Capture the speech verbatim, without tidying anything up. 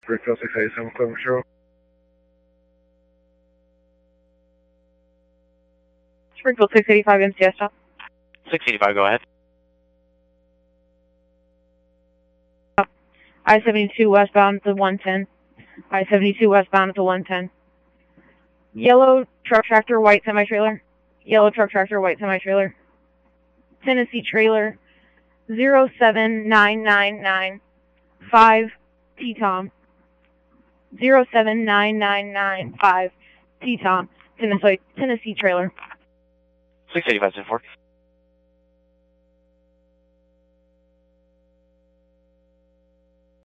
Springfield six eighty-seven, Cleveland Shore. Springfield six eighty-five, M C S stop. six eighty-five, go ahead. I seventy-two westbound to one ten. I seventy-two westbound to one ten. Yellow truck tractor, white semi-trailer. Yellow truck tractor, white semi-trailer. Tennessee trailer, zero seven nine nine nine five T-Tom. zero seven nine nine nine five T-Tom. Tennessee, Tennessee trailer. six eighty-five, ten four.